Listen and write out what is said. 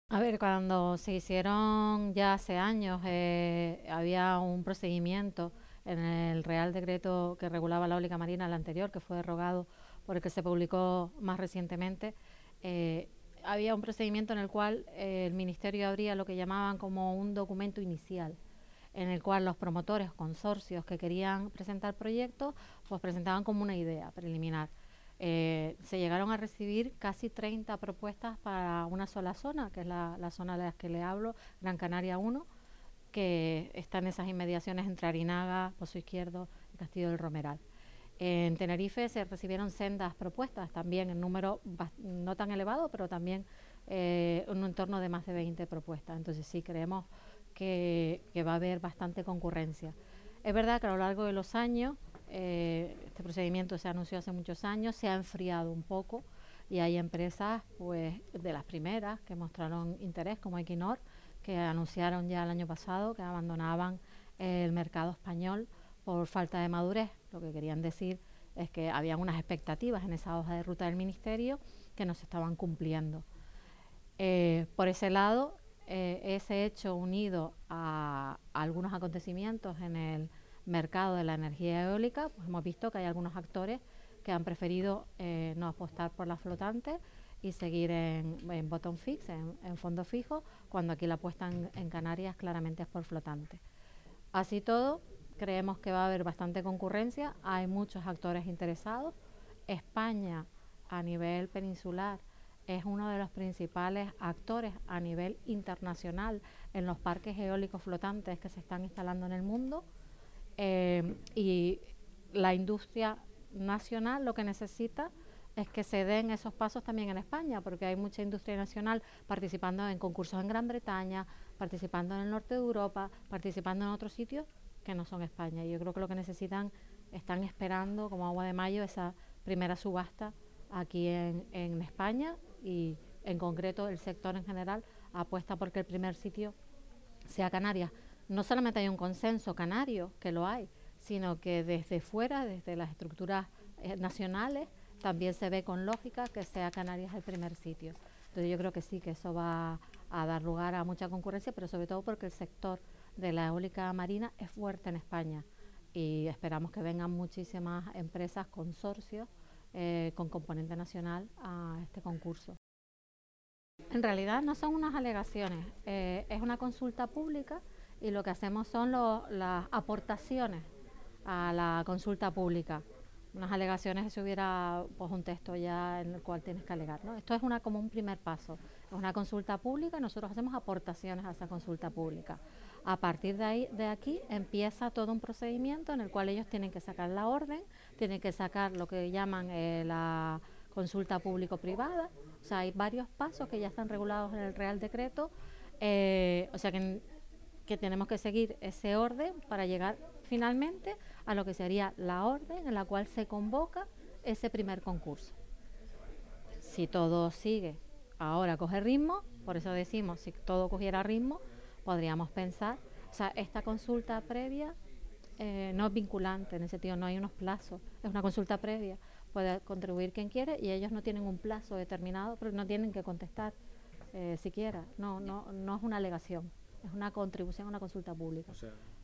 A ver, cuando se hicieron ya hace años, había un procedimiento en el Real Decreto que regulaba la eólica marina, el anterior, que fue derogado por el que se publicó más recientemente. eh, Había un procedimiento en el cual el Ministerio abría lo que llamaban como un documento inicial, en el cual los promotores, consorcios que querían presentar proyectos, pues presentaban como una idea preliminar. Se llegaron a recibir casi 30 propuestas para una sola zona, que es la zona de la que le hablo, Gran Canaria 1, que está en esas inmediaciones entre Arinaga, Pozo Izquierdo y Castillo del Romeral. En Tenerife se recibieron sendas propuestas, también en número no tan elevado, pero también un entorno de más de 20 propuestas. Entonces sí creemos que va a haber bastante concurrencia. Es verdad que a lo largo de los años, este procedimiento se anunció hace muchos años, se ha enfriado un poco y hay empresas, pues, de las primeras que mostraron interés, como Equinor, que anunciaron ya el año pasado que abandonaban el mercado español por falta de madurez. Lo que querían decir es que había unas expectativas en esa hoja de ruta del Ministerio que no se estaban cumpliendo. Por ese lado, ese hecho unido a algunos acontecimientos en el mercado de la energía eólica, pues hemos visto que hay algunos actores que han preferido no apostar por las flotantes y seguir en bottom fix, en fondo fijo, cuando aquí la apuesta en Canarias claramente es por flotantes. Así todo, creemos que va a haber bastante concurrencia, hay muchos actores interesados. España, a nivel peninsular, es uno de los principales actores a nivel internacional en los parques eólicos flotantes que se están instalando en el mundo, y la industria nacional lo que necesita es que se den esos pasos también en España, porque hay mucha industria nacional participando en concursos en Gran Bretaña, participando en el norte de Europa, participando en otros sitios que no son España. Y yo creo que lo que necesitan, están esperando como agua de mayo esa primera subasta aquí en España, y en concreto el sector en general apuesta porque el primer sitio sea Canarias. No solamente hay un consenso canario, que lo hay, sino que desde fuera, desde las estructuras nacionales, también se ve con lógica que sea Canarias el primer sitio. Entonces yo creo que sí, que eso va a dar lugar a mucha concurrencia, pero sobre todo porque el sector de la eólica marina es fuerte en España y esperamos que vengan muchísimas empresas, consorcios con componente nacional a este concurso. En realidad no son unas alegaciones, es una consulta pública y lo que hacemos son las aportaciones a la consulta pública. Unas alegaciones, si hubiera pues un texto ya en el cual tienes que alegar, ¿no? Esto es como un primer paso, es una consulta pública y nosotros hacemos aportaciones a esa consulta pública. A partir de ahí, de aquí, empieza todo un procedimiento en el cual ellos tienen que sacar la orden, tienen que sacar lo que llaman la consulta público-privada. O sea, hay varios pasos que ya están regulados en el Real Decreto, o sea que tenemos que seguir ese orden para llegar finalmente a lo que sería la orden en la cual se convoca ese primer concurso. Si todo sigue ahora coge ritmo, por eso decimos, si todo cogiera ritmo, podríamos pensar, o sea, esta consulta previa no es vinculante, en ese sentido no hay unos plazos, es una consulta previa, puede contribuir quien quiere y ellos no tienen un plazo determinado, pero no tienen que contestar siquiera, no es una alegación, es una contribución a una consulta pública. O sea,